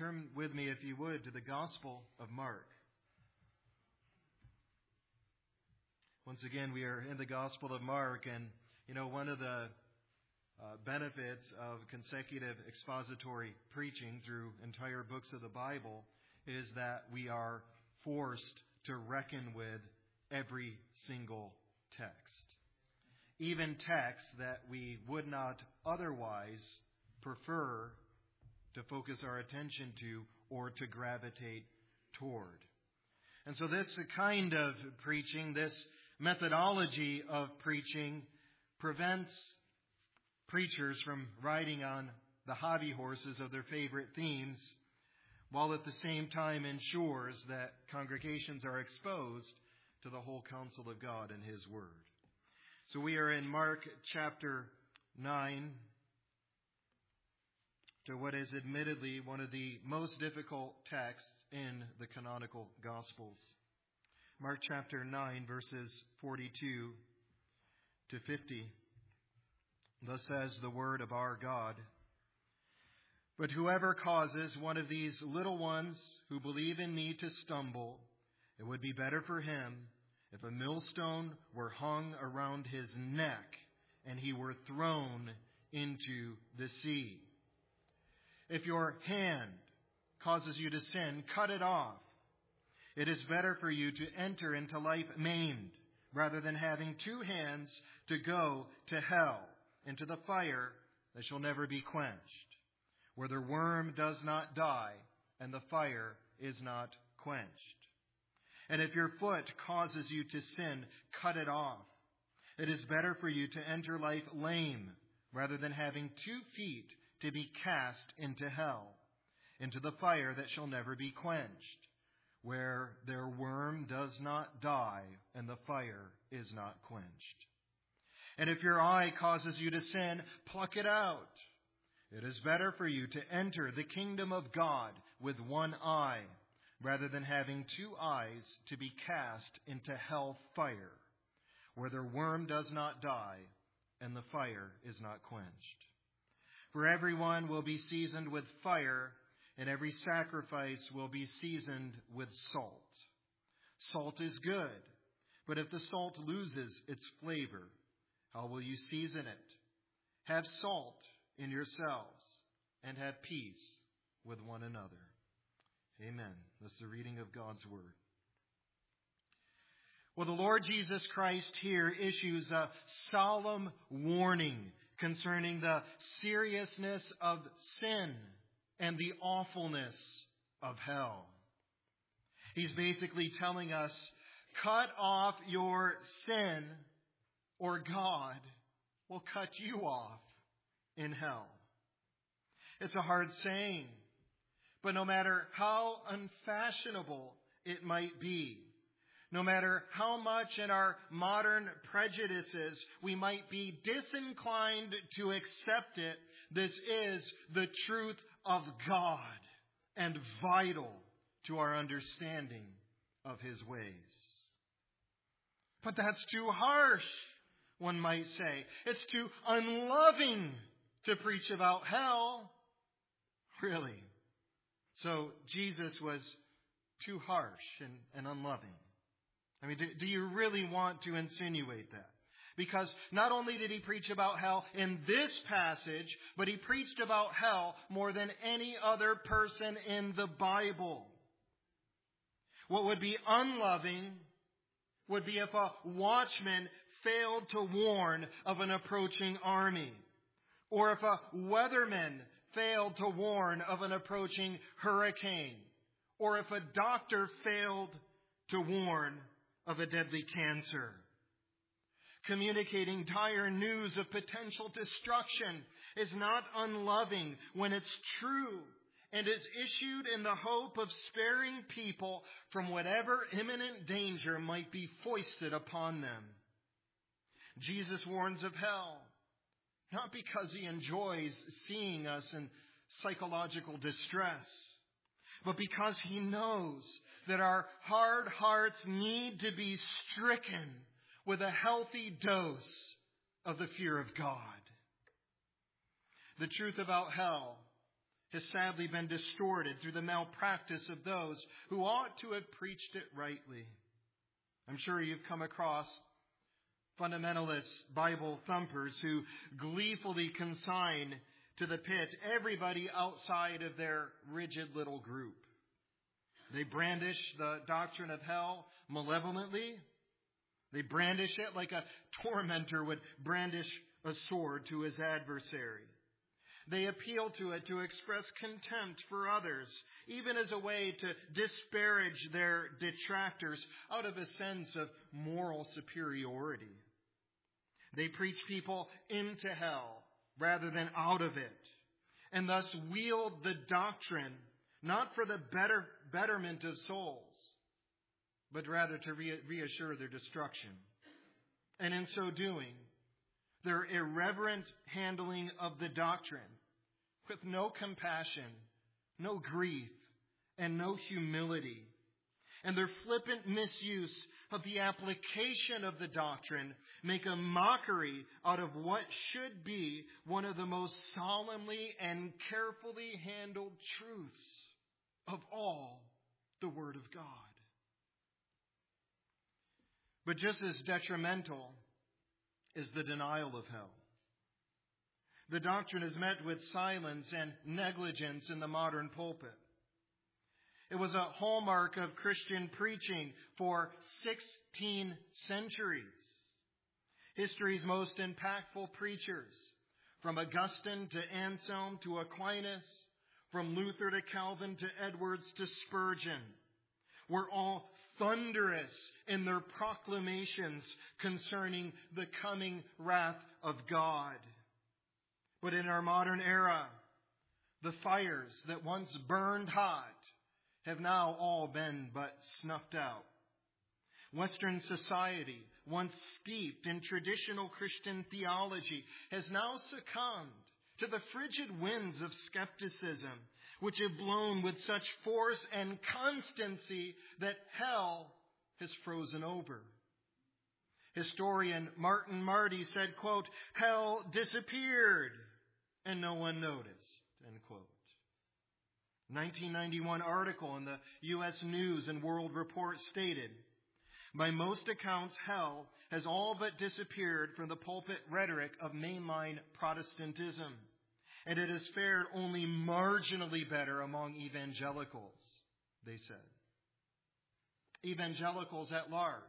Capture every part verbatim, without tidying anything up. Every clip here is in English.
turn with me, if you would, to the Gospel of Mark. Once again, we are in the Gospel of Mark, and, you know, one of the uh, benefits of consecutive expository preaching through entire books of the Bible is that we are forced to reckon with every single text. Even texts that we would not otherwise prefer to focus our attention to or to gravitate toward. And so this kind of preaching, this methodology of preaching, prevents preachers from riding on the hobby horses of their favorite themes, while at the same time ensures that congregations are exposed to the whole counsel of God and His Word. So we are in Mark chapter nine, to what is admittedly one of the most difficult texts in the canonical Gospels. Mark chapter nine, verses forty-two to fifty. Thus says the word of our God, "But whoever causes one of these little ones who believe in me to stumble, it would be better for him if a millstone were hung around his neck and he were thrown into the sea. If your hand causes you to sin, cut it off. It is better for you to enter into life maimed rather than having two hands to go to hell, into the fire that shall never be quenched, where the worm does not die and the fire is not quenched. And if your foot causes you to sin, cut it off. It is better for you to enter life lame rather than having two feet to be cast into hell, into the fire that shall never be quenched, where their worm does not die and the fire is not quenched. And if your eye causes you to sin, pluck it out. It is better for you to enter the kingdom of God with one eye, rather than having two eyes to be cast into hell fire, where their worm does not die and the fire is not quenched. For everyone will be seasoned with fire, and every sacrifice will be seasoned with salt. Salt is good, but if the salt loses its flavor, how will you season it? Have salt in yourselves, and have peace with one another." Amen. That's the reading of God's Word. Well, the Lord Jesus Christ here issues a solemn warning concerning the seriousness of sin and the awfulness of hell. He's basically telling us, cut off your sin or God will cut you off in hell. It's a hard saying, but no matter how unfashionable it might be, no matter how much in our modern prejudices we might be disinclined to accept it, this is the truth of God and vital to our understanding of His ways. But that's too harsh, one might say. It's too unloving to preach about hell. Really. So Jesus was too harsh and, and unloving. I mean, do, do you really want to insinuate that? Because not only did He preach about hell in this passage, but He preached about hell more than any other person in the Bible. What would be unloving would be if a watchman failed to warn of an approaching army, or if a weatherman failed to warn of an approaching hurricane, or if a doctor failed to warn of a deadly cancer. Communicating dire news of potential destruction is not unloving when it's true and is issued in the hope of sparing people from whatever imminent danger might be foisted upon them. Jesus warns of hell, not because He enjoys seeing us in psychological distress, but because He knows that our hard hearts need to be stricken with a healthy dose of the fear of God. The truth about hell has sadly been distorted through the malpractice of those who ought to have preached it rightly. I'm sure you've come across fundamentalist Bible thumpers who gleefully consign to the pit everybody outside of their rigid little group. They brandish the doctrine of hell malevolently. They brandish it like a tormentor would brandish a sword to his adversary. They appeal to it to express contempt for others, even as a way to disparage their detractors out of a sense of moral superiority. They preach people into hell rather than out of it, and thus wield the doctrine not for the better betterment of souls, but rather to re- reassure their destruction. And in so doing, their irreverent handling of the doctrine, with no compassion, no grief, and no humility, and their flippant misuse of the application of the doctrine, make a mockery out of what should be one of the most solemnly and carefully handled truths of all the Word of God. But just as detrimental is the denial of hell. The doctrine is met with silence and negligence in the modern pulpit. It was a hallmark of Christian preaching for sixteen centuries. History's most impactful preachers, from Augustine to Anselm to Aquinas, from Luther to Calvin to Edwards to Spurgeon, were all thunderous in their proclamations concerning the coming wrath of God. But in our modern era, the fires that once burned hot have now all been but snuffed out. Western society, once steeped in traditional Christian theology, has now succumbed to the frigid winds of skepticism, which have blown with such force and constancy that hell has frozen over. Historian Martin Marty said, quote, "Hell disappeared and no one noticed," end quote. nineteen ninety-one article in the U S News and World Report stated, "By most accounts, hell has all but disappeared from the pulpit rhetoric of mainline Protestantism, and it has fared only marginally better among evangelicals," they said. Evangelicals at large.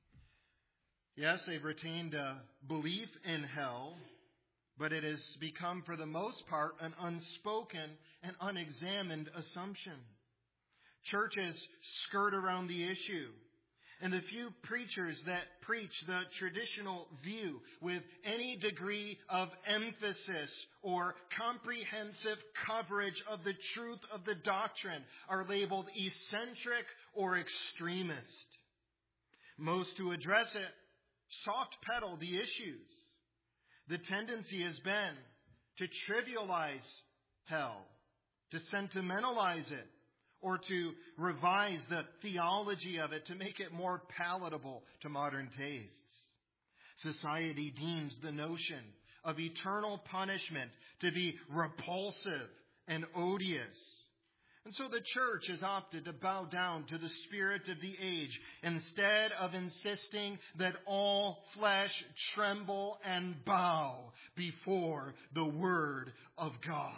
Yes, they've retained a belief in hell, but it has become, for the most part, an unspoken and unexamined assumption. Churches skirt around the issue, and the few preachers that preach the traditional view with any degree of emphasis or comprehensive coverage of the truth of the doctrine are labeled eccentric or extremist. Most who address it soft pedal the issues. The tendency has been to trivialize hell, to sentimentalize it, or to revise the theology of it to make it more palatable to modern tastes. Society deems the notion of eternal punishment to be repulsive and odious. And so the church has opted to bow down to the spirit of the age instead of insisting that all flesh tremble and bow before the Word of God.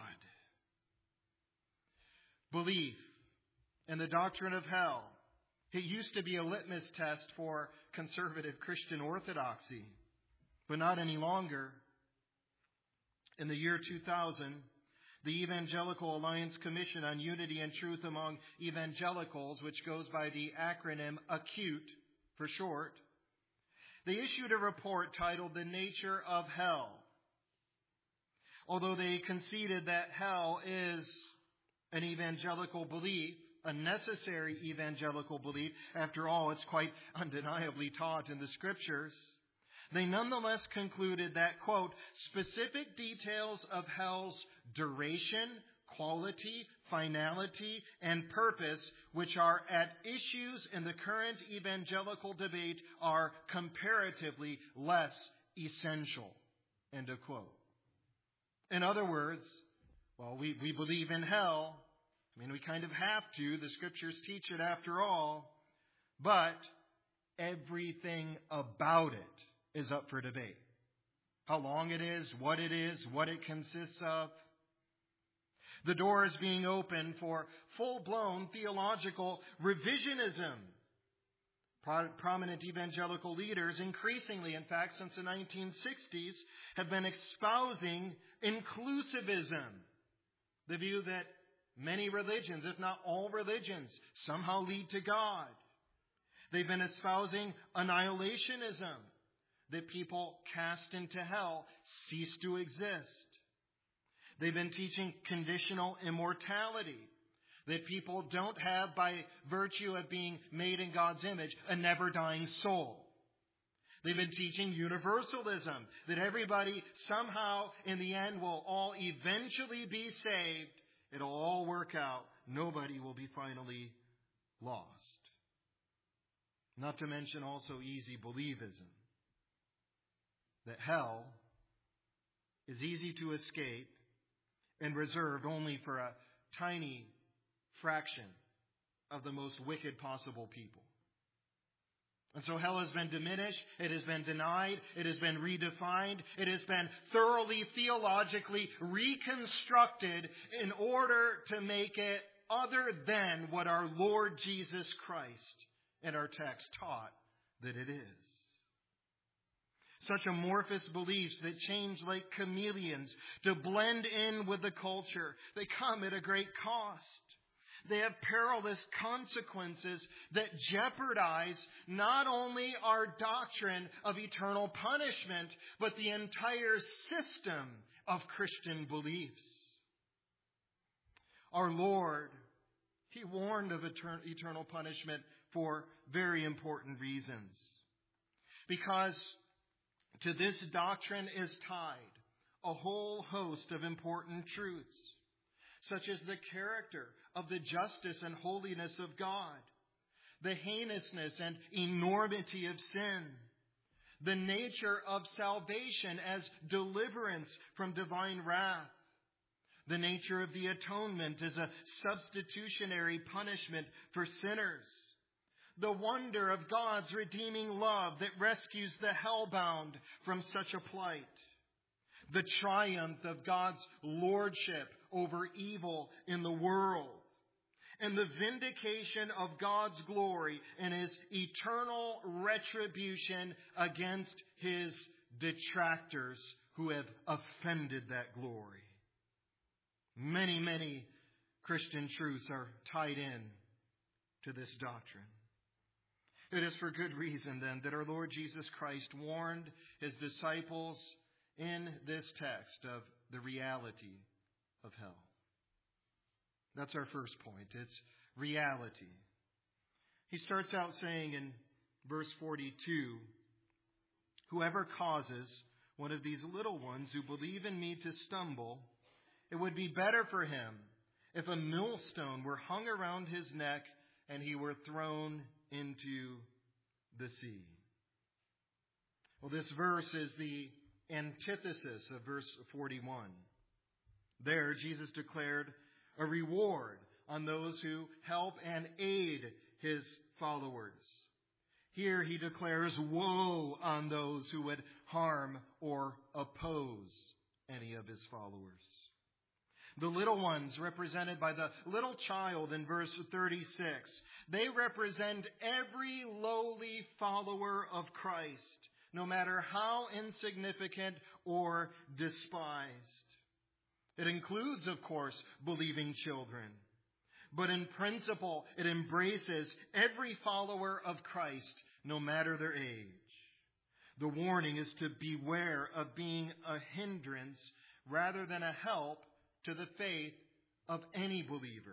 Belief in the doctrine of hell, it used to be a litmus test for conservative Christian orthodoxy, but not any longer. In the year two thousand, the Evangelical Alliance Commission on Unity and Truth Among Evangelicals, which goes by the acronym ACUTE for short, they issued a report titled "The Nature of Hell." Although they conceded that hell is an evangelical belief, a necessary evangelical belief, after all, it's quite undeniably taught in the Scriptures, they nonetheless concluded that, quote, "specific details of hell's duration, quality, finality, and purpose, which are at issues in the current evangelical debate, are comparatively less essential," end of quote. In other words, Well, we, we believe in hell. I mean, we kind of have to. The Scriptures teach it after all. But everything about it is up for debate. How long it is, what it is, what it consists of. The door is being opened for full-blown theological revisionism. Pro- prominent evangelical leaders, increasingly, in fact, since the nineteen sixties, have been espousing inclusivism. The view that many religions, if not all religions, somehow lead to God. They've been espousing annihilationism, that people cast into hell cease to exist. They've been teaching conditional immortality, that people don't have, by virtue of being made in God's image, a never-dying soul. They've been teaching universalism, that everybody somehow in the end will all eventually be saved. It'll all work out. Nobody will be finally lost. Not to mention also easy believism, that hell is easy to escape and reserved only for a tiny fraction of the most wicked possible people. And so hell has been diminished, it has been denied, it has been redefined, it has been thoroughly theologically reconstructed in order to make it other than what our Lord Jesus Christ and our text taught that it is. Such amorphous beliefs that change like chameleons to blend in with the culture. They come at a great cost. They have perilous consequences that jeopardize not only our doctrine of eternal punishment, but the entire system of Christian beliefs. Our Lord, He warned of eternal punishment for very important reasons. Because to this doctrine is tied a whole host of important truths, such as the character of the justice and holiness of God, the heinousness and enormity of sin, the nature of salvation as deliverance from divine wrath, the nature of the atonement as a substitutionary punishment for sinners, the wonder of God's redeeming love that rescues the hellbound from such a plight, the triumph of God's lordship over evil in the world, and the vindication of God's glory and His eternal retribution against His detractors who have offended that glory. Many, many Christian truths are tied in to this doctrine. It is for good reason, then, that our Lord Jesus Christ warned His disciples in this text of the reality of hell. That's our first point. It's reality. He starts out saying in verse forty-two, "Whoever causes one of these little ones who believe in me to stumble, it would be better for him if a millstone were hung around his neck and he were thrown into the sea." Well, this verse is the antithesis of verse forty-one. There, Jesus declared a reward on those who help and aid His followers. Here He declares woe on those who would harm or oppose any of His followers. The little ones, represented by the little child in verse thirty-six, they represent every lowly follower of Christ, no matter how insignificant or despised. It includes, of course, believing children. But in principle, it embraces every follower of Christ, no matter their age. The warning is to beware of being a hindrance rather than a help to the faith of any believer.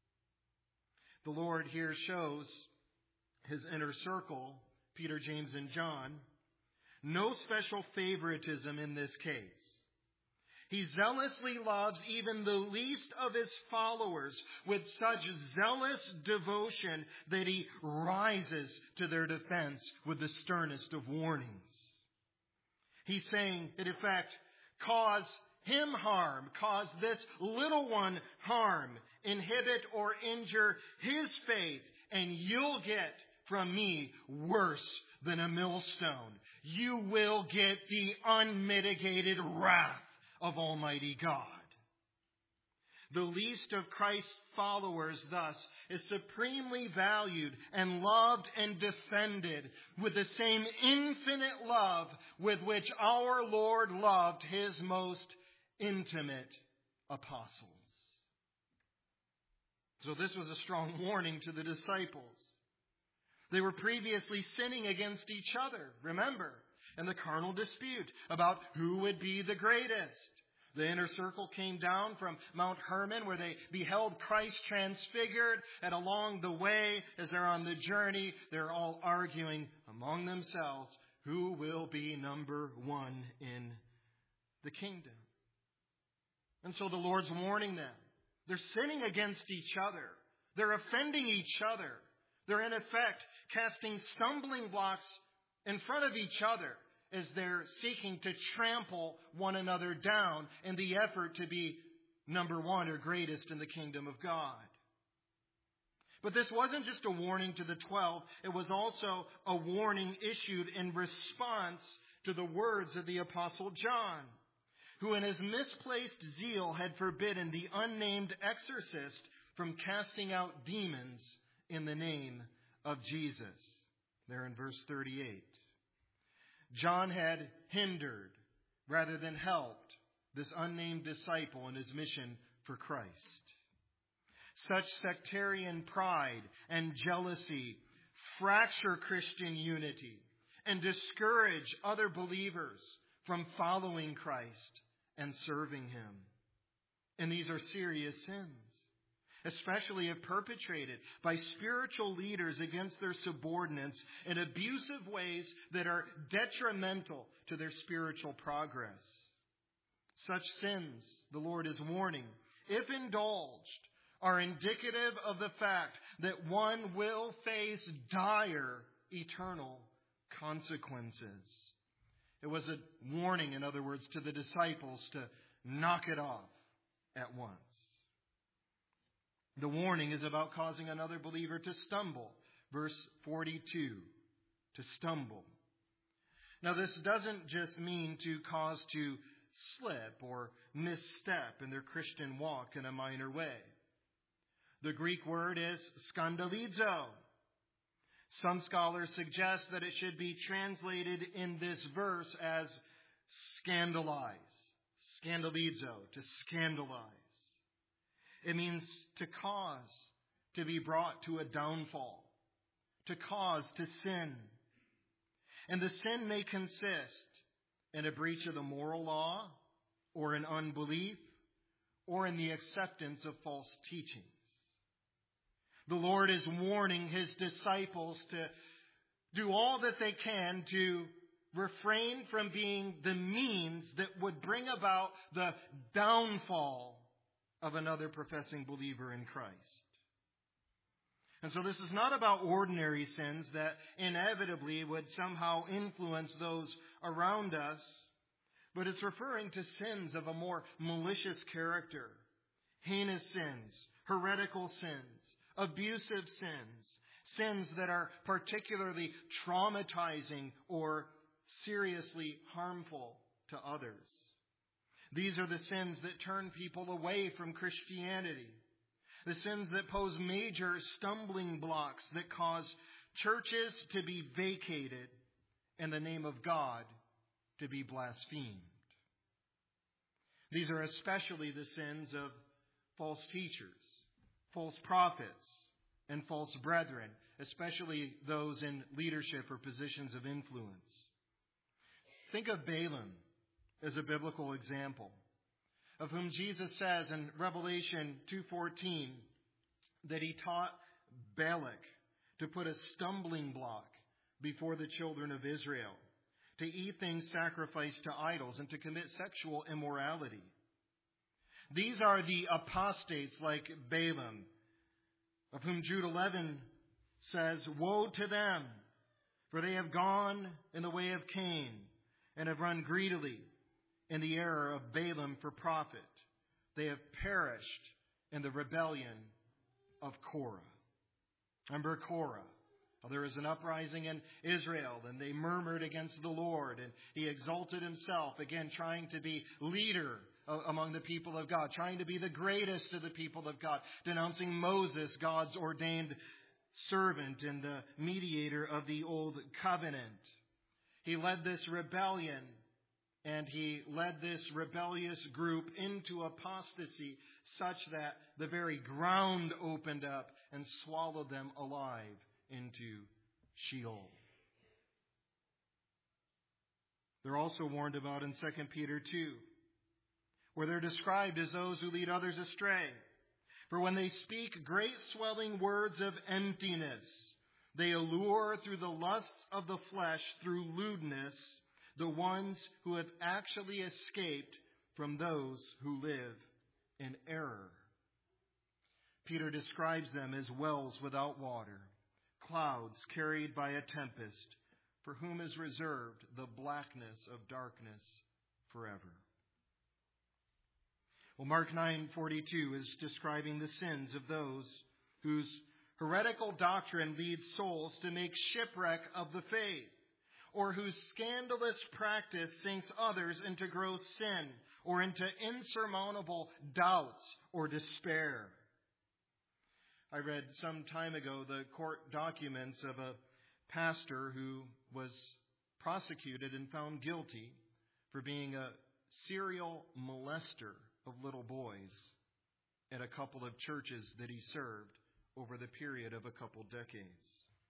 The Lord here shows His inner circle, Peter, James, and John, no special favoritism in this case. He zealously loves even the least of His followers with such zealous devotion that He rises to their defense with the sternest of warnings. He's saying, in effect, cause him harm, cause this little one harm, inhibit or injure his faith, and you'll get from me worse than a millstone. You will get the unmitigated wrath of Almighty God. The least of Christ's followers, thus, is supremely valued and loved and defended with the same infinite love with which our Lord loved his most intimate apostles. So this was a strong warning to the disciples. They were previously sinning against each other, remember, in the carnal dispute about who would be the greatest. The inner circle came down from Mount Hermon where they beheld Christ transfigured, and along the way, as they're on the journey, they're all arguing among themselves who will be number one in the kingdom. And so the Lord's warning them. They're sinning against each other. They're offending each other. They're in effect casting stumbling blocks in front of each other as they're seeking to trample one another down in the effort to be number one or greatest in the kingdom of God. But this wasn't just a warning to the twelve. It was also a warning issued in response to the words of the Apostle John, who in his misplaced zeal had forbidden the unnamed exorcist from casting out demons in the name of Jesus. There in verse thirty-eight. John had hindered rather than helped this unnamed disciple in his mission for Christ. Such sectarian pride and jealousy fracture Christian unity and discourage other believers from following Christ and serving him. And these are serious sins, especially if perpetrated by spiritual leaders against their subordinates in abusive ways that are detrimental to their spiritual progress. Such sins, the Lord is warning, if indulged, are indicative of the fact that one will face dire eternal consequences. It was a warning, in other words, to the disciples to knock it off at once. The warning is about causing another believer to stumble. Verse forty-two, to stumble. Now this doesn't just mean to cause to slip or misstep in their Christian walk in a minor way. The Greek word is skandalizo. Some scholars suggest that it should be translated in this verse as scandalize. Scandalizo, to scandalize. It means to cause, to be brought to a downfall, to cause to sin. And the sin may consist in a breach of the moral law, or in unbelief, or in the acceptance of false teachings. The Lord is warning his disciples to do all that they can to refrain from being the means that would bring about the downfall of another professing believer in Christ. And so this is not about ordinary sins that inevitably would somehow influence those around us, but it's referring to sins of a more malicious character, heinous sins, heretical sins, abusive sins, sins that are particularly traumatizing or seriously harmful to others. These are the sins that turn people away from Christianity. The sins that pose major stumbling blocks that cause churches to be vacated and the name of God to be blasphemed. These are especially the sins of false teachers, false prophets, and false brethren, especially those in leadership or positions of influence. Think of Balaam as a biblical example, of whom Jesus says in Revelation two fourteen that he taught Balak to put a stumbling block before the children of Israel, to eat things sacrificed to idols, and to commit sexual immorality. These are the apostates like Balaam, of whom Jude eleven says, "Woe to them, for they have gone in the way of Cain, and have run greedily in the error of Balaam for prophet. They have perished in the rebellion of Korah. Remember Korah. Well, there was an uprising in Israel, and they murmured against the Lord, and he exalted himself, again trying to be leader among the people of God, trying to be the greatest of the people of God, denouncing Moses, God's ordained servant and the mediator of the old covenant. He led this rebellion, and he led this rebellious group into apostasy, such that the very ground opened up and swallowed them alive into Sheol. They're also warned about in Second Peter two, where they're described as those who lead others astray. For when they speak great swelling words of emptiness, they allure through the lusts of the flesh, through lewdness, the ones who have actually escaped from those who live in error. Peter describes them as wells without water, clouds carried by a tempest, for whom is reserved the blackness of darkness forever. Well, Mark nine forty-two is describing the sins of those whose heretical doctrine leads souls to make shipwreck of the faith, or whose scandalous practice sinks others into gross sin or into insurmountable doubts or despair. I read some time ago the court documents of a pastor who was prosecuted and found guilty for being a serial molester of little boys at a couple of churches that he served over the period of a couple decades.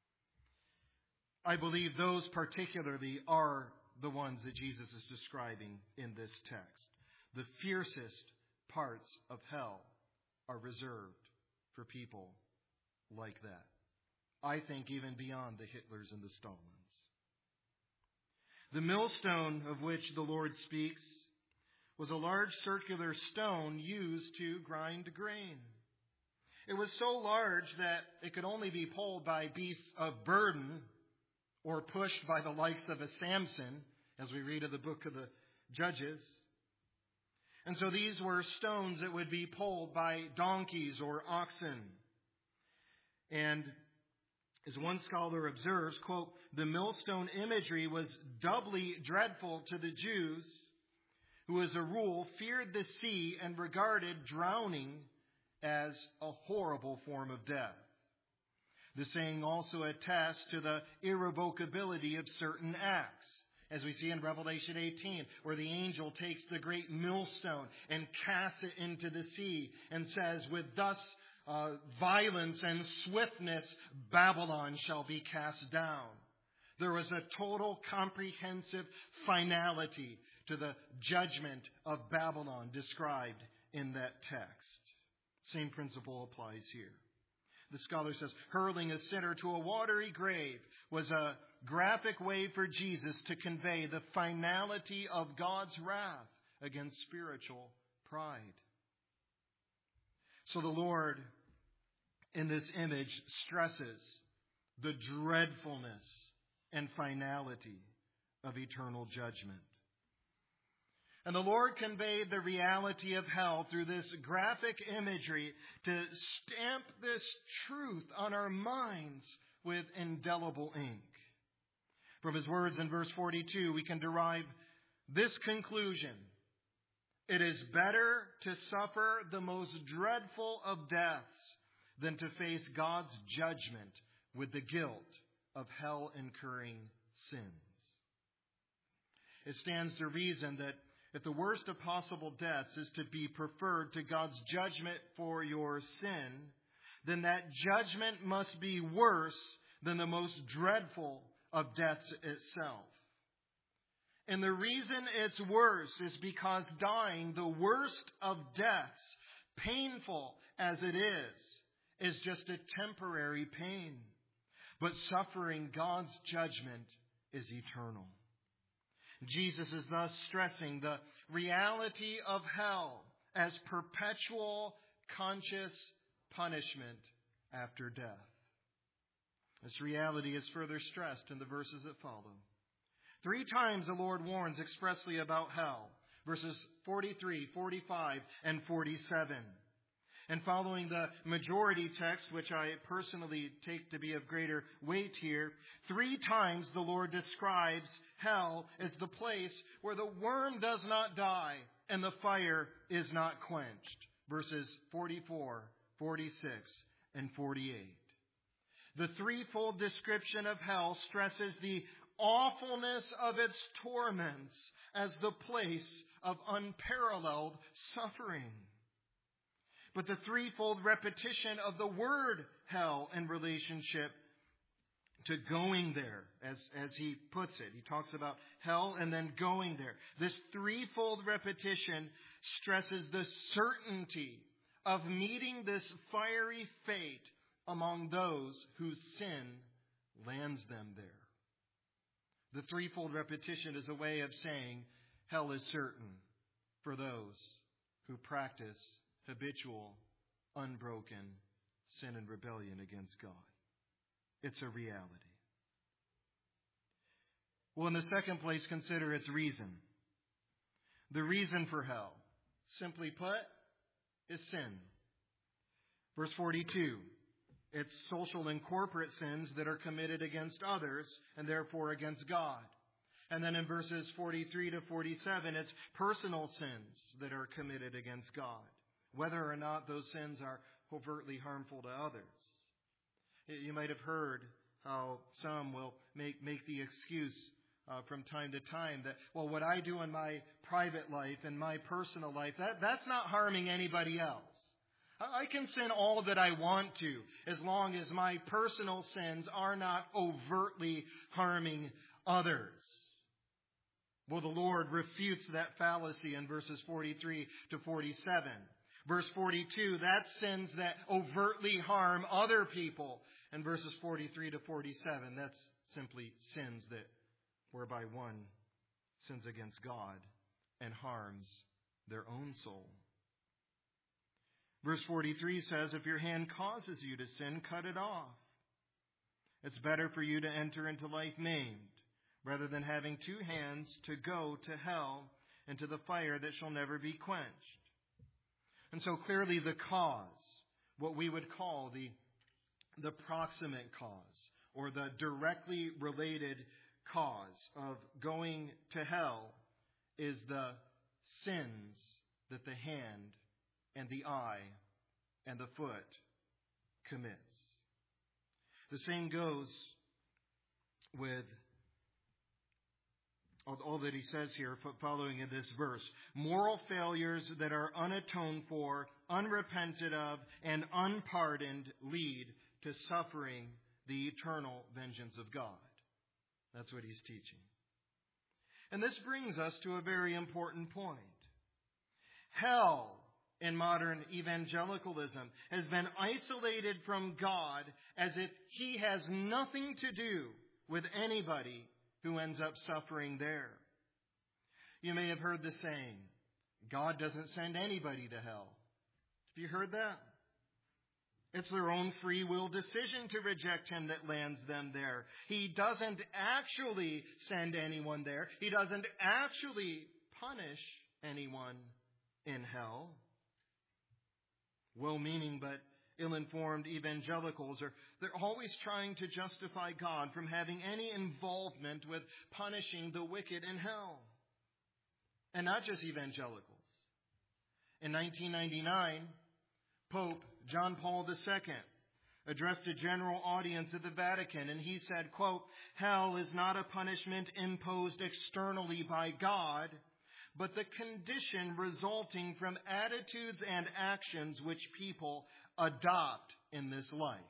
I believe those particularly are the ones that Jesus is describing in this text. The fiercest parts of hell are reserved for people like that. I think even beyond the Hitlers and the Stalins. The millstone of which the Lord speaks was a large circular stone used to grind grain. It was so large that it could only be pulled by beasts of burden or pushed by the likes of a Samson, as we read of the book of the Judges. And so these were stones that would be pulled by donkeys or oxen. And as one scholar observes, quote, the millstone imagery was doubly dreadful to the Jews, who as a rule feared the sea and regarded drowning as a horrible form of death. The saying also attests to the irrevocability of certain acts, as we see in Revelation eighteen, where the angel takes the great millstone and casts it into the sea and says, with thus uh, violence and swiftness, Babylon shall be cast down. There was a total comprehensive finality to the judgment of Babylon described in that text. Same principle applies here. The scholar says, hurling a sinner to a watery grave was a graphic way for Jesus to convey the finality of God's wrath against spiritual pride. So the Lord, in this image, stresses the dreadfulness and finality of eternal judgment. And the Lord conveyed the reality of hell through this graphic imagery to stamp this truth on our minds with indelible ink. From his words in verse forty-two, we can derive this conclusion. It is better to suffer the most dreadful of deaths than to face God's judgment with the guilt of hell-incurring sins. It stands to reason that if the worst of possible deaths is to be preferred to God's judgment for your sin, then that judgment must be worse than the most dreadful of deaths itself. And the reason it's worse is because dying, the worst of deaths, painful as it is, is just a temporary pain. But suffering God's judgment is eternal. Jesus is thus stressing the reality of hell as perpetual conscious punishment after death. This reality is further stressed in the verses that follow. Three times the Lord warns expressly about hell. verses forty-three, forty-five, and forty-seven. And following the majority text, which I personally take to be of greater weight here, three times the Lord describes hell as the place where the worm does not die and the fire is not quenched. Verses forty-four, forty-six, and forty-eight. The threefold description of hell stresses the awfulness of its torments as the place of unparalleled suffering. But the threefold repetition of the word hell in relationship to going there, as, as he puts it. He talks about hell and then going there. This threefold repetition stresses the certainty of meeting this fiery fate among those whose sin lands them there. The threefold repetition is a way of saying hell is certain for those who practice habitual, unbroken sin and rebellion against God. It's a reality. Well, in the second place, consider its reason. The reason for hell, simply put, is sin. Verse forty-two, it's social and corporate sins that are committed against others and therefore against God. And then in verses forty-three to forty-seven, it's personal sins that are committed against God, whether or not those sins are overtly harmful to others. You might have heard how some will make, make the excuse uh, from time to time that, well, what I do in my private life and my personal life, that, that's not harming anybody else. I, I can sin all that I want to as long as my personal sins are not overtly harming others. Well, the Lord refutes that fallacy in verses forty-three to forty-seven. Verse forty-two, that's sins that overtly harm other people. And verses forty-three to forty-seven, that's simply sins that whereby one sins against God and harms their own soul. Verse forty-three says, if your hand causes you to sin, cut it off. It's better for you to enter into life maimed, rather than having two hands to go to hell and to the fire that shall never be quenched. And so clearly the cause, what we would call the, the proximate cause, or the directly related cause of going to hell, is the sins that the hand and the eye and the foot commits. The same goes with all that he says here following in this verse. Moral failures that are unatoned for, unrepented of, and unpardoned lead to suffering the eternal vengeance of God. That's what he's teaching. And this brings us to a very important point. Hell in modern evangelicalism has been isolated from God as if he has nothing to do with anybody who ends up suffering there. You may have heard the saying, God doesn't send anybody to hell. Have you heard that? It's their own free will decision to reject him that lands them there. He doesn't actually send anyone there. He doesn't actually punish anyone in hell. Well-meaning but ill-informed evangelicals are they're always trying to justify God from having any involvement with punishing the wicked in hell. And not just evangelicals. In nineteen ninety-nine, Pope John Paul the Second addressed a general audience at the Vatican, and he said, quote, hell is not a punishment imposed externally by God, but the condition resulting from attitudes and actions which people adopt in this life.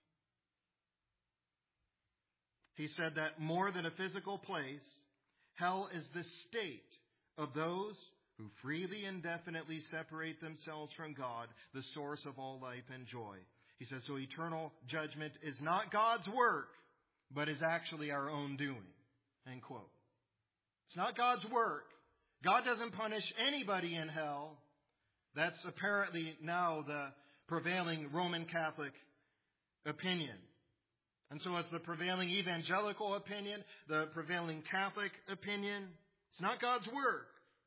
He said that more than a physical place, hell is the state of those who freely and definitely separate themselves from God, the source of all life and joy. He says, so eternal judgment is not God's work, but is actually our own doing. End quote. It's not God's work. God doesn't punish anybody in hell. That's apparently now the prevailing Roman Catholic opinion. And so it's the prevailing evangelical opinion, the prevailing Catholic opinion. It's not God's work.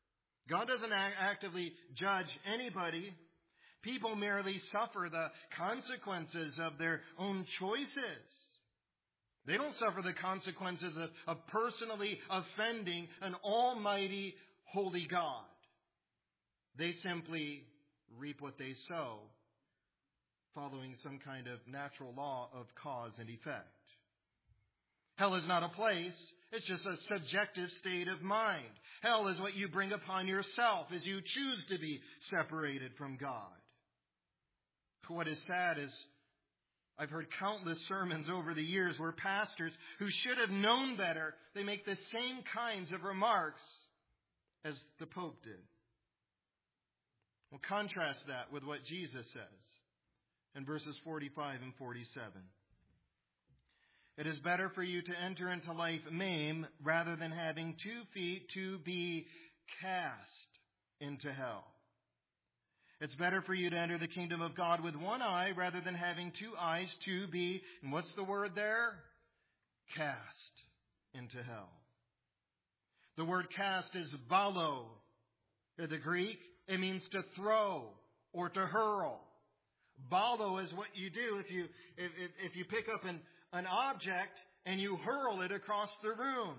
God doesn't act- actively judge anybody. People merely suffer the consequences of their own choices. They don't suffer the consequences of, of personally offending an almighty, holy God. They simply reap what they sow, following some kind of natural law of cause and effect. Hell is not a place. It's just a subjective state of mind. Hell is what you bring upon yourself as you choose to be separated from God. What is sad is I've heard countless sermons over the years where pastors who should have known better, they make the same kinds of remarks as the Pope did. Well, contrast that with what Jesus says in verses forty-five and forty-seven. It is better for you to enter into life maimed rather than having two feet to be cast into hell. It's better for you to enter the kingdom of God with one eye rather than having two eyes to be, and what's the word there? Cast into hell. The word cast is balo in the Greek. It means to throw or to hurl. Balo is what you do if you if, if, if you pick up an, an object and you hurl it across the room.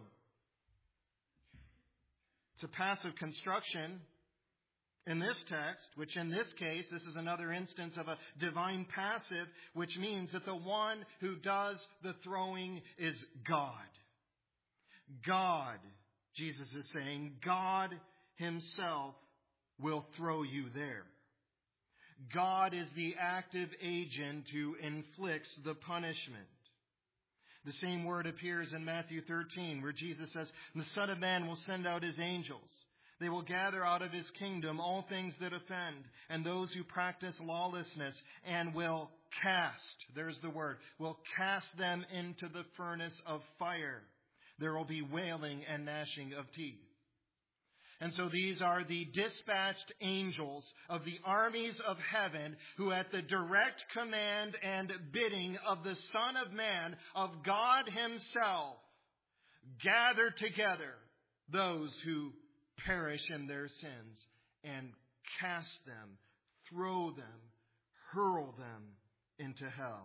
It's a passive construction in this text, which in this case, this is another instance of a divine passive, which means that the one who does the throwing is God. God, Jesus is saying, God Himself will throw you there. God is the active agent who inflicts the punishment. The same word appears in Matthew thirteen, where Jesus says, the Son of Man will send out His angels. They will gather out of His kingdom all things that offend and those who practice lawlessness, and will cast, there's the word, will cast them into the furnace of fire. There will be wailing and gnashing of teeth. And so these are the dispatched angels of the armies of heaven who, at the direct command and bidding of the Son of Man, of God Himself, gather together those who perish in their sins and cast them, throw them, hurl them into hell.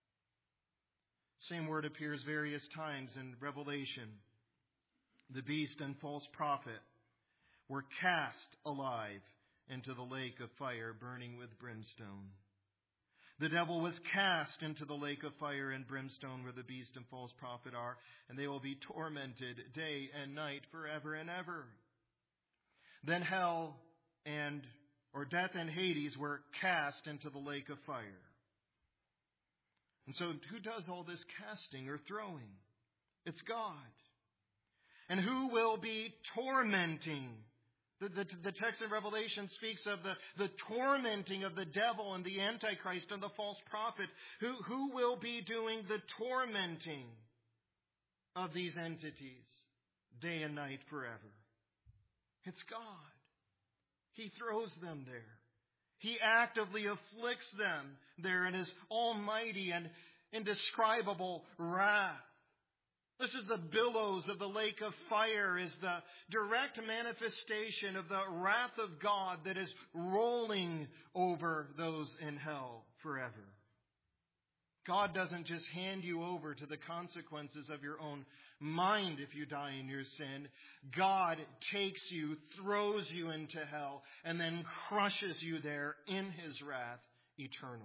Same word appears various times in Revelation. The beast and false prophet were cast alive into the lake of fire burning with brimstone. The devil was cast into the lake of fire and brimstone where the beast and false prophet are, and they will be tormented day and night forever and ever. Then hell and, or death and Hades were cast into the lake of fire. And so who does all this casting or throwing? It's God. And who will be tormenting? The, the, the text in Revelation speaks of the, the tormenting of the devil and the Antichrist and the false prophet. Who, who will be doing the tormenting of these entities day and night forever? It's God. He throws them there. He actively afflicts them there in His almighty and indescribable wrath. This is the billows of the lake of fire, is the direct manifestation of the wrath of God that is rolling over those in hell forever. God doesn't just hand you over to the consequences of your own mind if you die in your sin. God takes you, throws you into hell, and then crushes you there in His wrath eternally.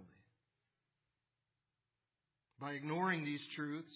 By ignoring these truths,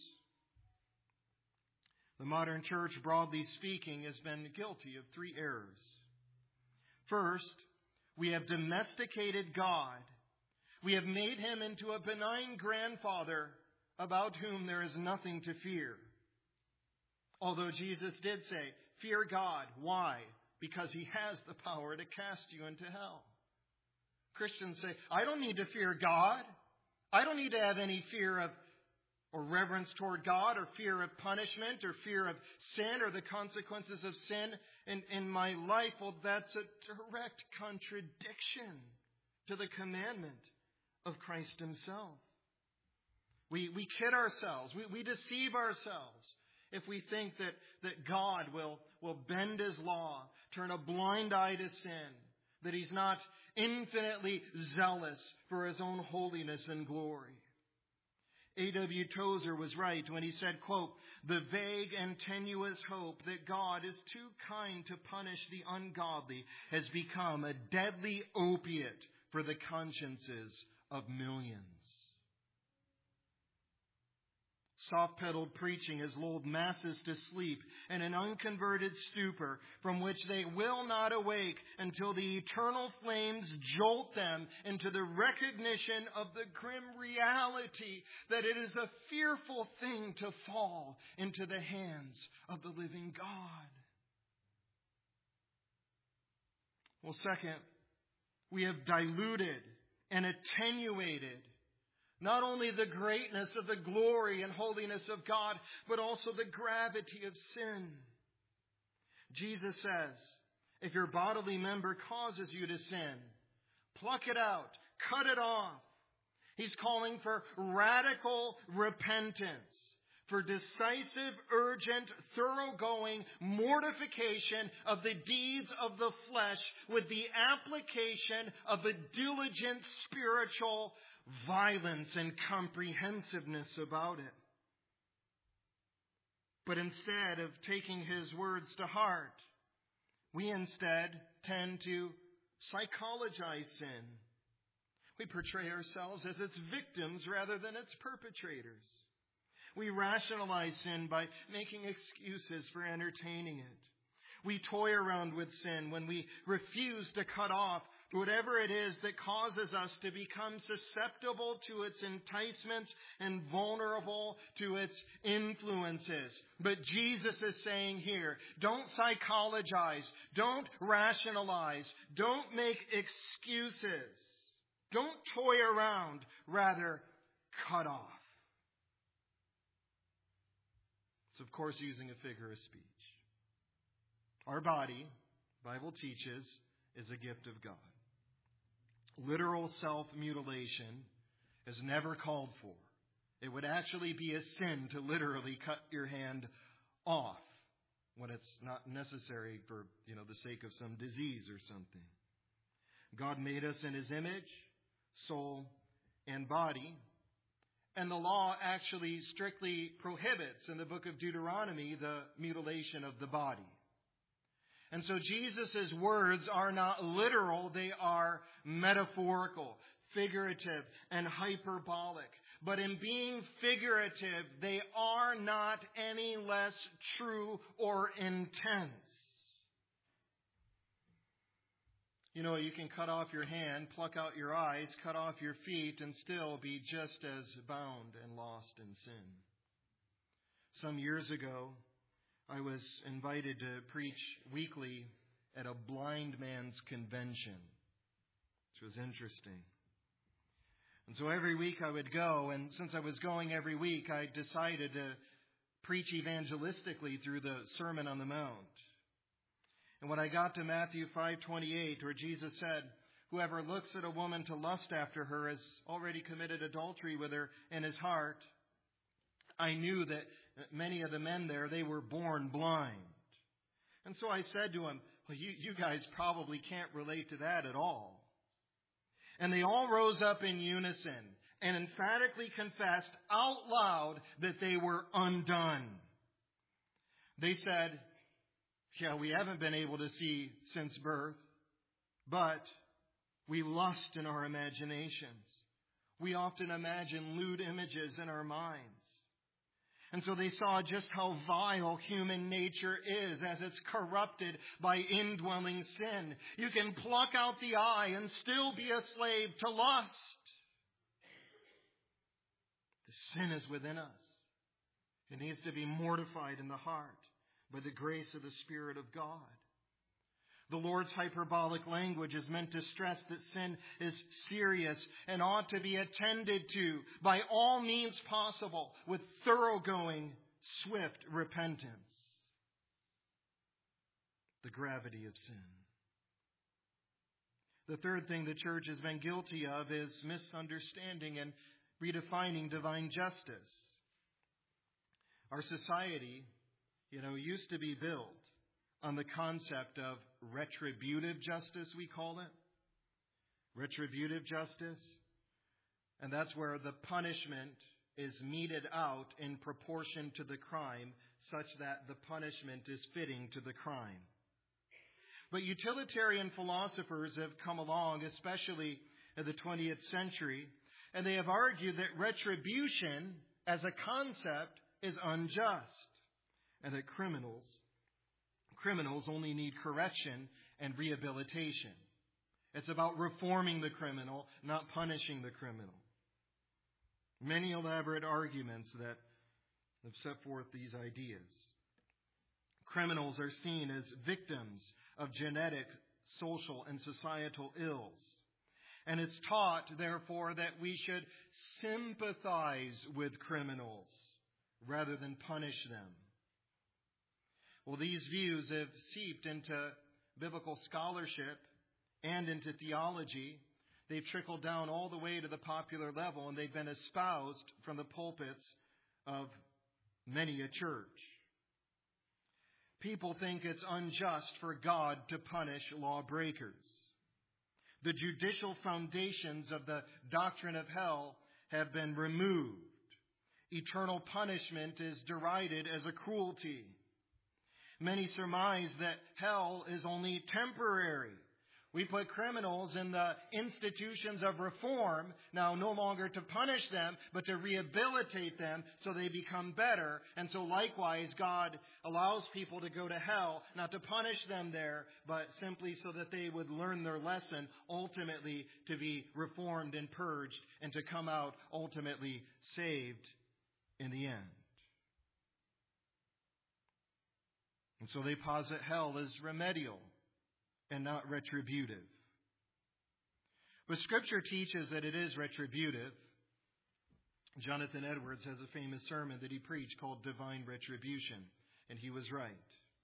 the modern church, broadly speaking, has been guilty of three errors. First, we have domesticated God. We have made Him into a benign grandfather about whom there is nothing to fear. Although Jesus did say, fear God. Why? Because He has the power to cast you into hell. Christians say, I don't need to fear God. I don't need to have any fear of or reverence toward God, or fear of punishment, or fear of sin, or the consequences of sin in, in my life. Well, that's a direct contradiction to the commandment of Christ Himself. We, we kid ourselves. We, we deceive ourselves if we think that, that God will, will bend His law, turn a blind eye to sin, that He's not infinitely zealous for His own holiness and glory. A W Tozer was right when he said, quote, "The vague and tenuous hope that God is too kind to punish the ungodly has become a deadly opiate for the consciences of millions." Soft-pedaled preaching has lulled masses to sleep in an unconverted stupor from which they will not awake until the eternal flames jolt them into the recognition of the grim reality that it is a fearful thing to fall into the hands of the living God. Well, second, we have diluted and attenuated not only the greatness of the glory and holiness of God, but also the gravity of sin. Jesus says, if your bodily member causes you to sin, pluck it out, cut it off. He's calling for radical repentance, for decisive, urgent, thoroughgoing mortification of the deeds of the flesh with the application of a diligent spiritual violence and comprehensiveness about it. But instead of taking His words to heart, we instead tend to psychologize sin. We portray ourselves as its victims rather than its perpetrators. We rationalize sin by making excuses for entertaining it. We toy around with sin when we refuse to cut off whatever it is that causes us to become susceptible to its enticements and vulnerable to its influences. But Jesus is saying here, don't psychologize, don't rationalize, don't make excuses, don't toy around, rather cut off. It's of course using a figure of speech. Our body, the Bible teaches, is a gift of God. Literal self-mutilation is never called for. It would actually be a sin to literally cut your hand off when it's not necessary for, you know, the sake of some disease or something. God made us in His image, soul, and body. And the law actually strictly prohibits in the book of Deuteronomy the mutilation of the body. And so Jesus' words are not literal, they are metaphorical, figurative, and hyperbolic. But in being figurative, they are not any less true or intense. You know, you can cut off your hand, pluck out your eyes, cut off your feet, and still be just as bound and lost in sin. Some years ago, I was invited to preach weekly at a blind man's convention, which was interesting. And so every week I would go, and since I was going every week, I decided to preach evangelistically through the Sermon on the Mount. And when I got to Matthew five twenty-eight, where Jesus said, "Whoever looks at a woman to lust after her has already committed adultery with her in his heart," I knew that many of the men there, they were born blind. And so I said to him, well, you, you guys probably can't relate to that at all. And they all rose up in unison and emphatically confessed out loud that they were undone. They said, yeah, we haven't been able to see since birth, but we lust in our imaginations. We often imagine lewd images in our minds. And so they saw just how vile human nature is as it's corrupted by indwelling sin. You can pluck out the eye and still be a slave to lust. The sin is within us. It needs to be mortified in the heart by the grace of the Spirit of God. The Lord's hyperbolic language is meant to stress that sin is serious and ought to be attended to by all means possible with thoroughgoing, swift repentance. The gravity of sin. The third thing the church has been guilty of is misunderstanding and redefining divine justice. Our society you know, used to be built on the concept of retributive justice, we call it. Retributive justice. And that's where the punishment is meted out in proportion to the crime, such that the punishment is fitting to the crime. But utilitarian philosophers have come along, especially in the twentieth century, and they have argued that retribution as a concept is unjust, and that criminals, criminals only need correction and rehabilitation. It's about reforming the criminal, not punishing the criminal. Many elaborate arguments that have set forth these ideas. Criminals are seen as victims of genetic, social, and societal ills. And it's taught, therefore, that we should sympathize with criminals rather than punish them. Well, these views have seeped into biblical scholarship and into theology. They've trickled down all the way to the popular level, and they've been espoused from the pulpits of many a church. People think it's unjust for God to punish lawbreakers. The judicial foundations of the doctrine of hell have been removed. Eternal punishment is derided as a cruelty. Many surmise that hell is only temporary. We put criminals in the institutions of reform, now no longer to punish them, but to rehabilitate them so they become better. And so likewise, God allows people to go to hell, not to punish them there, but simply so that they would learn their lesson, ultimately to be reformed and purged, and to come out ultimately saved in the end. And so they posit hell as remedial and not retributive. But Scripture teaches that it is retributive. Jonathan Edwards has a famous sermon that he preached called Divine Retribution, and he was right.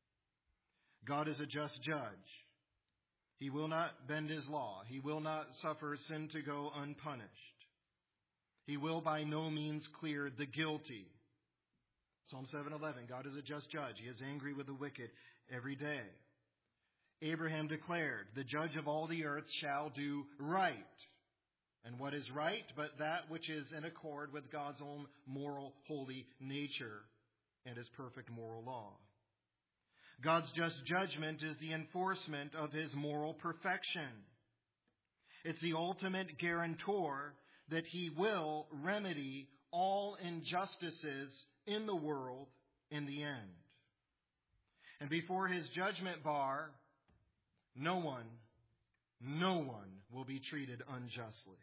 God is a just judge. He will not bend his law. He will not suffer sin to go unpunished. He will by no means clear the guilty. Psalm seven eleven, God is a just judge. He is angry with the wicked every day. Abraham declared, the judge of all the earth shall do right. And what is right but that which is in accord with God's own moral, holy nature and his perfect moral law. God's just judgment is the enforcement of his moral perfection. It's the ultimate guarantor that he will remedy all injustices in the world in the end. And before his judgment bar, no one, no one will be treated unjustly.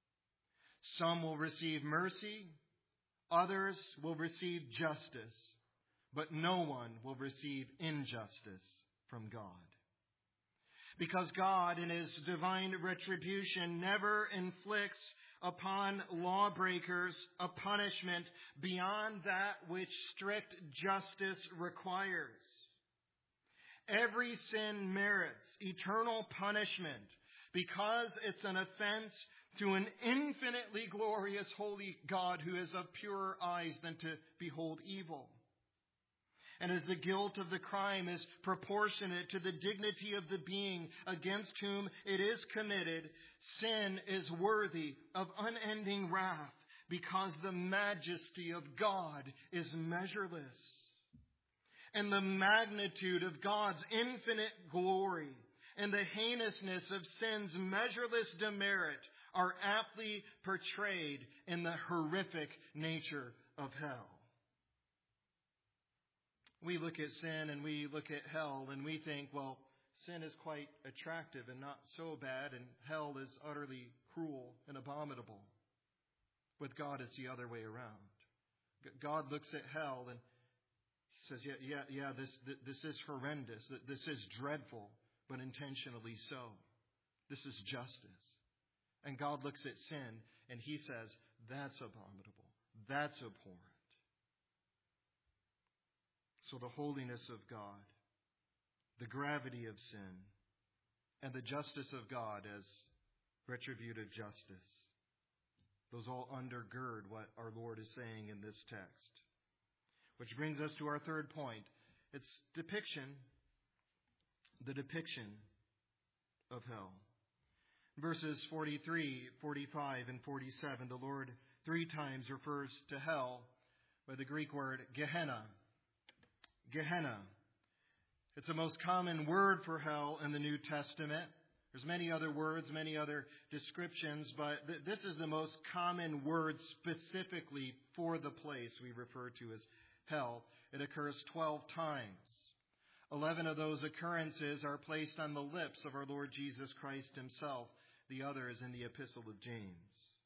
Some will receive mercy, others will receive justice, but no one will receive injustice from God. Because God, in his divine retribution, never inflicts upon lawbreakers a punishment beyond that which strict justice requires. Every sin merits eternal punishment because it's an offense to an infinitely glorious, holy God who is of purer eyes than to behold evil. And as the guilt of the crime is proportionate to the dignity of the being against whom it is committed, sin is worthy of unending wrath because the majesty of God is measureless. And the magnitude of God's infinite glory and the heinousness of sin's measureless demerit are aptly portrayed in the horrific nature of hell. We look at sin and we look at hell and we think, well, sin is quite attractive and not so bad, and hell is utterly cruel and abominable. With God, it's the other way around. God looks at hell and he says, yeah, yeah, yeah, this, this is horrendous. This is dreadful, but intentionally so. This is justice. And God looks at sin and he says, that's abominable. That's abhorrent. So the holiness of God, the gravity of sin, and the justice of God as retributive justice, those all undergird what our Lord is saying in this text. Which brings us to our third point. Its depiction, the depiction of hell. Verses forty-three, forty-five, and forty-seven, the Lord three times refers to hell by the Greek word Gehenna. Gehenna. It's the most common word for hell in the New Testament. There's many other words, many other descriptions, but th- this is the most common word specifically for the place we refer to as hell. It occurs twelve times. Eleven of those occurrences are placed on the lips of our Lord Jesus Christ himself. The other is in the Epistle of James.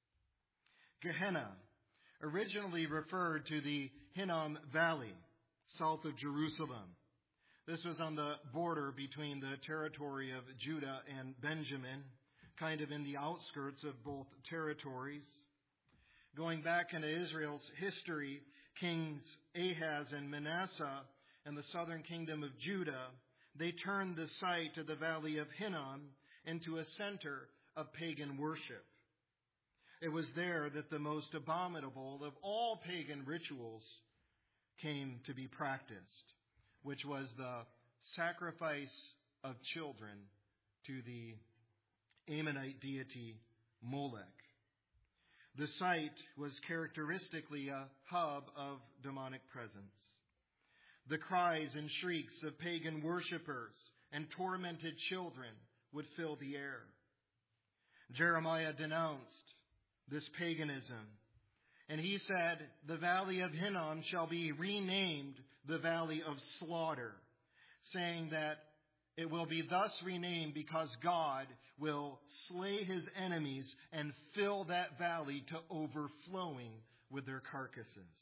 Gehenna originally referred to the Hinnom Valley, south of Jerusalem. This was on the border between the territory of Judah and Benjamin, kind of in the outskirts of both territories. Going back into Israel's history, Kings Ahaz and Manasseh and the southern kingdom of Judah, they turned the site of the valley of Hinnom into a center of pagan worship. It was there that the most abominable of all pagan rituals came to be practiced, which was the sacrifice of children to the Ammonite deity Molech. The site was characteristically a hub of demonic presence. The cries and shrieks of pagan worshippers and tormented children would fill the air. Jeremiah denounced this paganism, and he said, "The valley of Hinnom shall be renamed the valley of slaughter," saying that it will be thus renamed because God will slay his enemies and fill that valley to overflowing with their carcasses.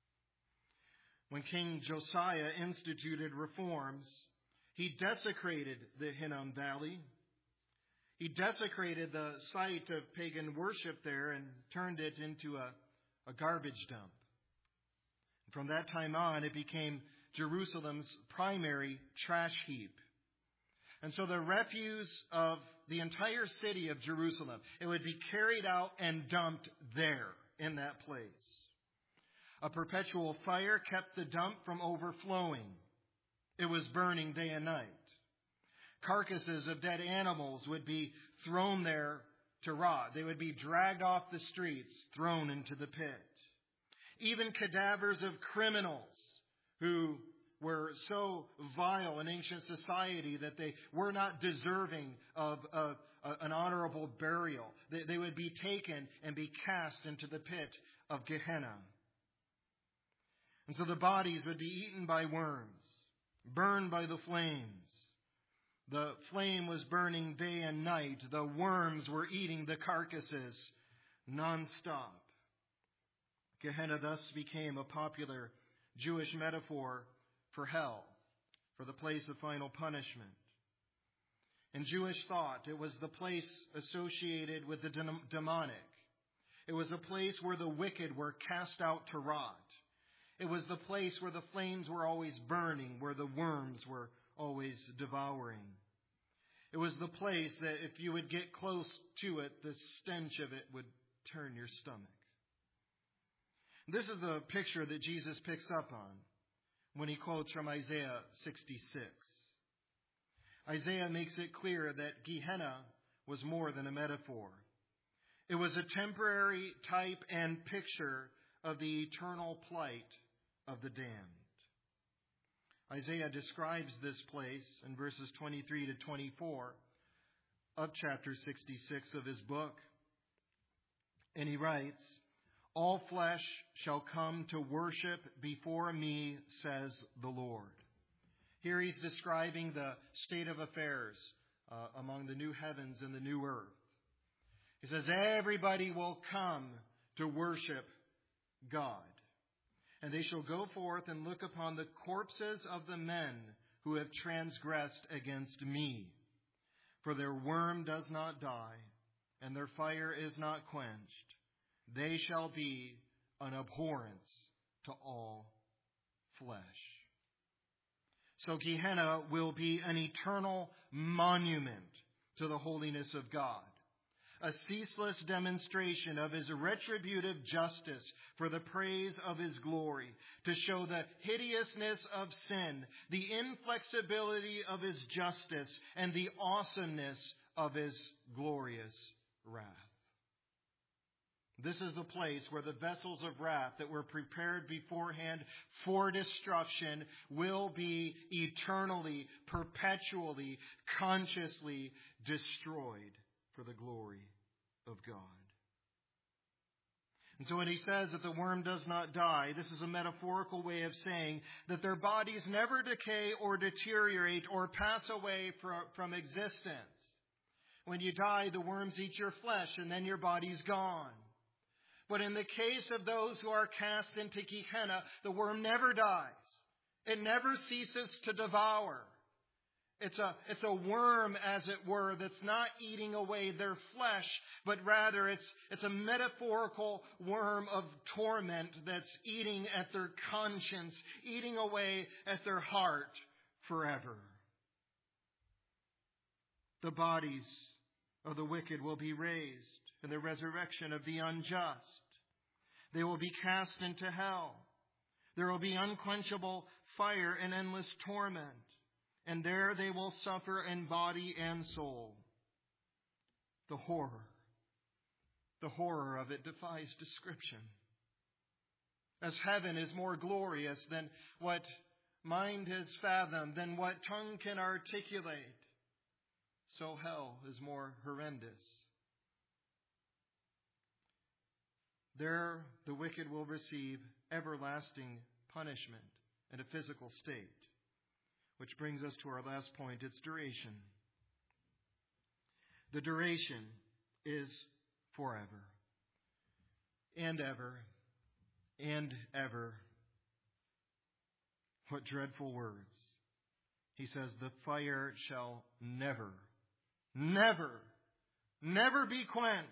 When King Josiah instituted reforms, he desecrated the Hinnom Valley. He desecrated the site of pagan worship there and turned it into a, a garbage dump. From that time on, it became Jerusalem's primary trash heap. And so the refuse of the entire city of Jerusalem, it would be carried out and dumped there in that place. A perpetual fire kept the dump from overflowing. It was burning day and night. Carcasses of dead animals would be thrown there to rot. They would be dragged off the streets, thrown into the pit. Even cadavers of criminals who were so vile in ancient society that they were not deserving of, of, of an honorable burial. They, they would be taken and be cast into the pit of Gehenna. And so the bodies would be eaten by worms, burned by the flames. The flame was burning day and night. The worms were eating the carcasses nonstop. Gehenna thus became a popular Jewish metaphor for hell, for the place of final punishment. In Jewish thought, it was the place associated with the demonic. It was a place where the wicked were cast out to rot. It was the place where the flames were always burning, where the worms were always devouring. It was the place that if you would get close to it, the stench of it would turn your stomach. This is a picture that Jesus picks up on when he quotes from Isaiah sixty-six. Isaiah makes it clear that Gehenna was more than a metaphor. It was a temporary type and picture of the eternal plight of the damned. Isaiah describes this place in verses twenty-three to twenty-four of chapter sixty-six of his book. And he writes, "All flesh shall come to worship before me, says the Lord." Here he's describing the state of affairs uh, among the new heavens and the new earth. He says, everybody will come to worship God. And they shall go forth and look upon the corpses of the men who have transgressed against me. For their worm does not die, and their fire is not quenched. They shall be an abhorrence to all flesh. So Gehenna will be an eternal monument to the holiness of God. a ceaseless demonstration of his retributive justice for the praise of his glory, to show the hideousness of sin, the inflexibility of his justice, and the awesomeness of his glorious wrath. This is the place where the vessels of wrath that were prepared beforehand for destruction will be eternally, perpetually, consciously destroyed for the glory of God. And so when he says that the worm does not die, this is a metaphorical way of saying that their bodies never decay or deteriorate or pass away from, from existence. When you die, the worms eat your flesh and then your body's gone. But in the case of those who are cast into Gehenna, the worm never dies. It never ceases to devour. It's a, it's a worm, as it were, that's not eating away their flesh, but rather it's, it's a metaphorical worm of torment that's eating at their conscience, eating away at their heart forever. The bodies of the wicked will be raised in the resurrection of the unjust. They will be cast into hell. There will be unquenchable fire and endless torment. And there they will suffer in body and soul. The horror. The horror of it defies description. As heaven is more glorious than what mind has fathomed, than what tongue can articulate, so hell is more horrendous. There the wicked will receive everlasting punishment in a physical state. Which brings us to our last point, its duration. The duration is forever. And ever. And ever. What dreadful words. He says, the fire shall never, never, never be quenched.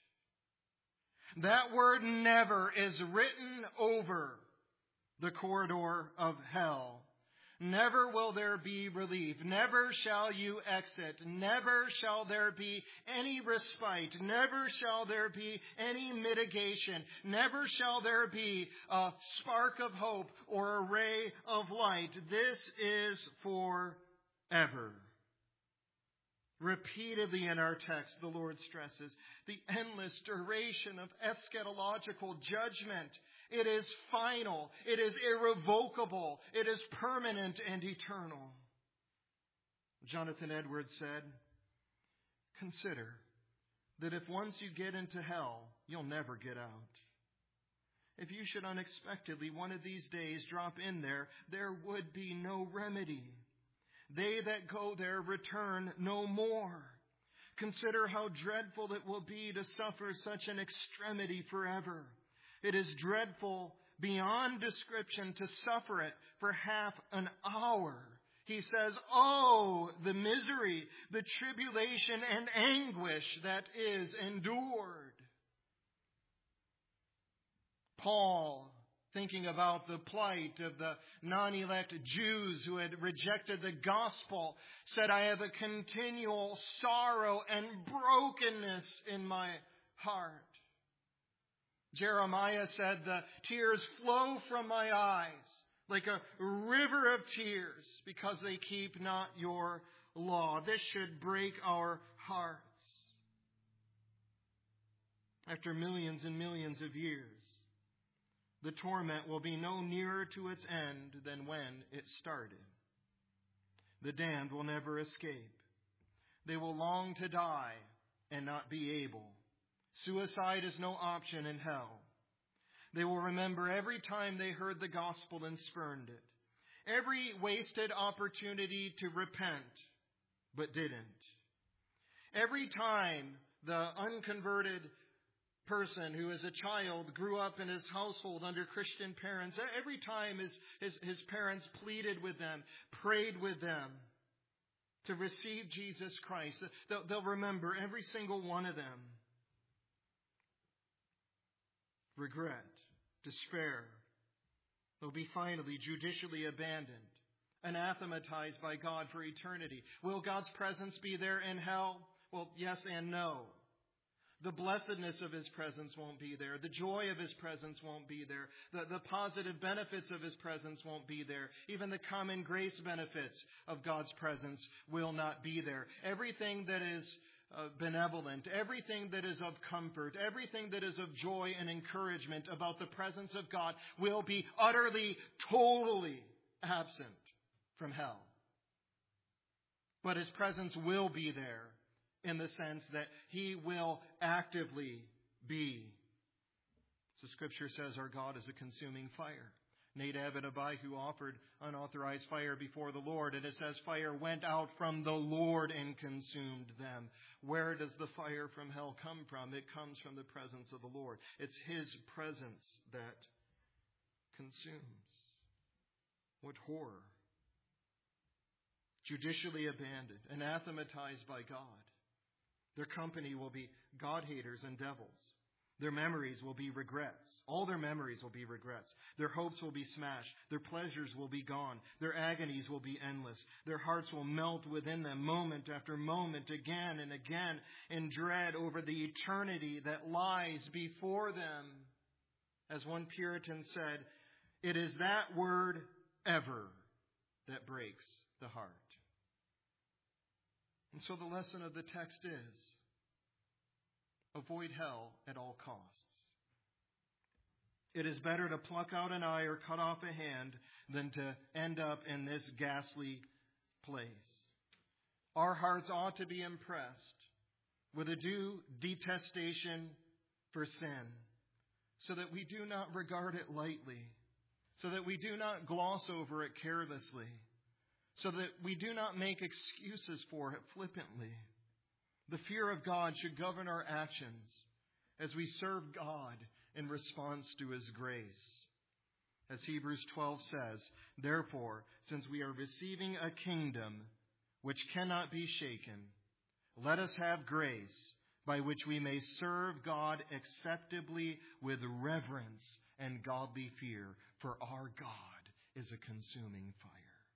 That word never is written over the corridor of hell. Never will there be relief. Never shall you exit. Never shall there be any respite. Never shall there be any mitigation. Never shall there be a spark of hope or a ray of light. This is forever. Repeatedly in our text, the Lord stresses the endless duration of eschatological judgment. It is final. It is irrevocable. It is permanent and eternal. Jonathan Edwards said, consider that if once you get into hell, you'll never get out. If you should unexpectedly one of these days drop in there, there would be no remedy. They that go there return no more. Consider how dreadful it will be to suffer such an extremity forever. It is dreadful beyond description to suffer it for half an hour. He says, oh, the misery, the tribulation and anguish that is endured. Paul, thinking about the plight of the non-elect Jews who had rejected the gospel, said, I have a continual sorrow and brokenness in my heart. Jeremiah said, the tears flow from my eyes like a river of tears because they keep not your law. This should break our hearts. After millions and millions of years, the torment will be no nearer to its end than when it started. The damned will never escape. They will long to die and not be able. Suicide is no option in hell. They will remember every time they heard the gospel and spurned it. Every wasted opportunity to repent, but didn't. Every time the unconverted person who as a child grew up in his household under Christian parents, every time his, his, his parents pleaded with them, prayed with them to receive Jesus Christ, they'll, they'll remember every single one of them. Regret, despair. They'll be finally judicially abandoned, anathematized by God for eternity. Will God's presence be there in hell? Well, yes and no. The blessedness of His presence won't be there. The joy of His presence won't be there. The, the positive benefits of His presence won't be there. Even the common grace benefits of God's presence will not be there. Everything that is uh, benevolent, everything that is of comfort, everything that is of joy and encouragement about the presence of God will be utterly, totally absent from hell. But His presence will be there, in the sense that He will actively be. So Scripture says our God is a consuming fire. Nadab and Abihu offered unauthorized fire before the Lord, and it says fire went out from the Lord and consumed them. Where does the fire from hell come from? It comes from the presence of the Lord. It's His presence that consumes. What horror. Judicially abandoned, anathematized by God. Their company will be God-haters and devils. Their memories will be regrets. All their memories will be regrets. Their hopes will be smashed. Their pleasures will be gone. Their agonies will be endless. Their hearts will melt within them moment after moment, again and again, in dread over the eternity that lies before them. As one Puritan said, it is that word ever that breaks the heart. And so the lesson of the text is, avoid hell at all costs. It is better to pluck out an eye or cut off a hand than to end up in this ghastly place. Our hearts ought to be impressed with a due detestation for sin, so that we do not regard it lightly, so that we do not gloss over it carelessly, so that we do not make excuses for it flippantly. The fear of God should govern our actions as we serve God in response to His grace. As Hebrews twelve says, therefore, since we are receiving a kingdom which cannot be shaken, let us have grace by which we may serve God acceptably with reverence and godly fear, for our God is a consuming fire.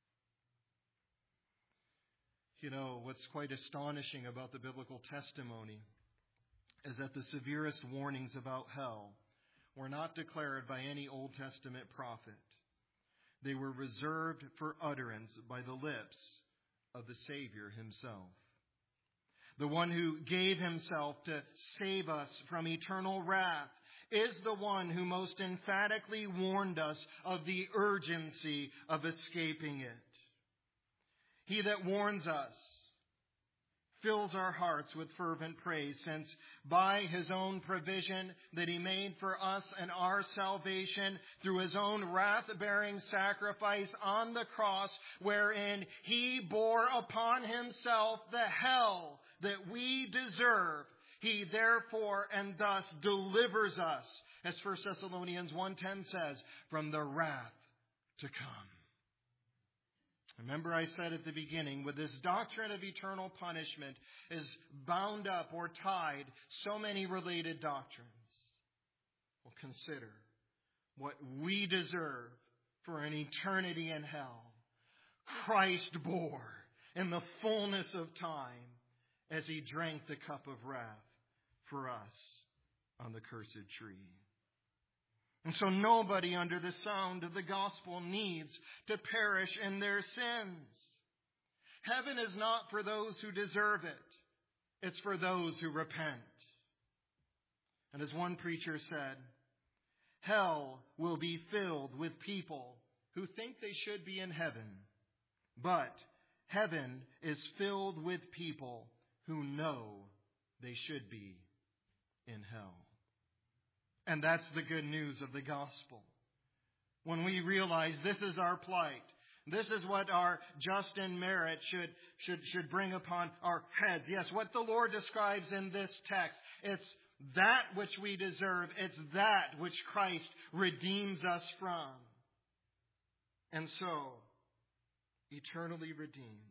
You know, what's quite astonishing about the biblical testimony is that the severest warnings about hell were not declared by any Old Testament prophet. They were reserved for utterance by the lips of the Savior Himself. The one who gave Himself to save us from eternal wrath is the one who most emphatically warned us of the urgency of escaping it. He that warns us fills our hearts with fervent praise, since by His own provision that He made for us and our salvation through His own wrath-bearing sacrifice on the cross, wherein He bore upon Himself the hell that we deserve, He therefore and thus delivers us, as First Thessalonians one ten says, from the wrath to come. Remember I said at the beginning, with this doctrine of eternal punishment is bound up or tied so many related doctrines. Well, consider what we deserve for an eternity in hell. Christ bore in the fullness of time as He drank the cup of wrath for us on the cursed tree. And so nobody under the sound of the gospel needs to perish in their sins. Heaven is not for those who deserve it. It's for those who repent. And as one preacher said, hell will be filled with people who think they should be in heaven. But heaven is filled with people who know they should be in hell. And that's the good news of the gospel. When we realize this is our plight, this is what our just and merit should, should, should bring upon our heads. Yes, what the Lord describes in this text, it's that which we deserve. It's that which Christ redeems us from. And so, eternally redeemed,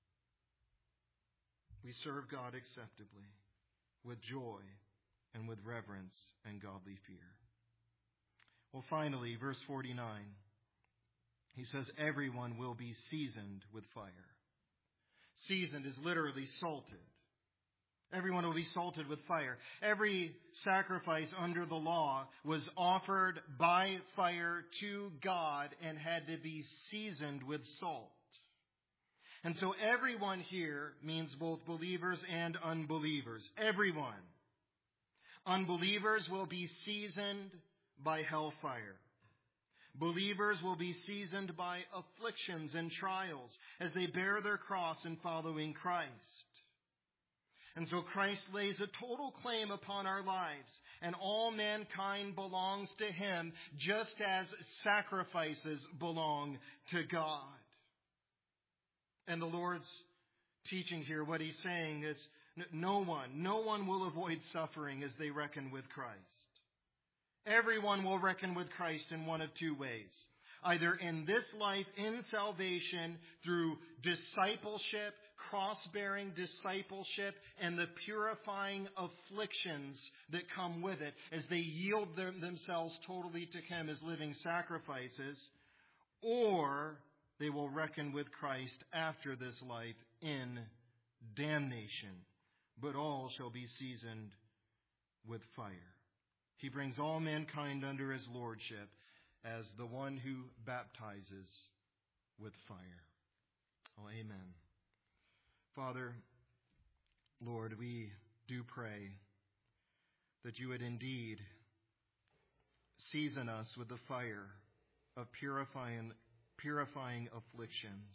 we serve God acceptably, with joy, and with reverence and godly fear. Well, finally, verse forty-nine, he says, everyone will be seasoned with fire. Seasoned is literally salted. Everyone will be salted with fire. Every sacrifice under the law was offered by fire to God and had to be seasoned with salt. And so everyone here means both believers and unbelievers. Everyone. Unbelievers will be seasoned by hellfire. Believers will be seasoned by afflictions and trials as they bear their cross in following Christ. And so Christ lays a total claim upon our lives, and all mankind belongs to Him, just as sacrifices belong to God. And the Lord's teaching here, what He's saying is, no one, no one will avoid suffering as they reckon with Christ. Everyone will reckon with Christ in one of two ways. Either in this life, in salvation, through discipleship, cross-bearing discipleship, and the purifying afflictions that come with it as they yield them, themselves totally to Him as living sacrifices, or they will reckon with Christ after this life in damnation, but all shall be seasoned with fire. He brings all mankind under His lordship as the one who baptizes with fire. Oh, amen. Father, Lord, we do pray that you would indeed season us with the fire of purifying, purifying afflictions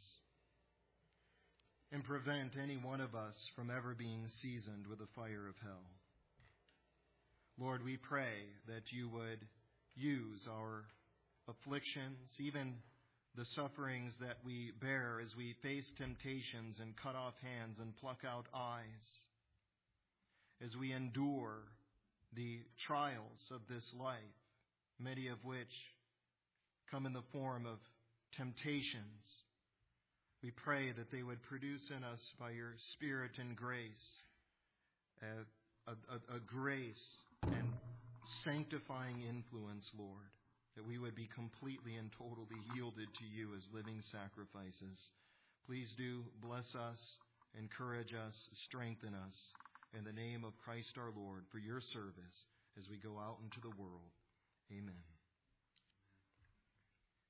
and prevent any one of us from ever being seasoned with the fire of hell. Lord, we pray that you would use our afflictions, even the sufferings that we bear as we face temptations and cut off hands and pluck out eyes, as we endure the trials of this life, many of which come in the form of temptations. We pray that they would produce in us by your Spirit and grace a, a, a grace and sanctifying influence, Lord, that we would be completely and totally yielded to you as living sacrifices. Please do bless us, encourage us, strengthen us in the name of Christ our Lord for your service as we go out into the world. Amen.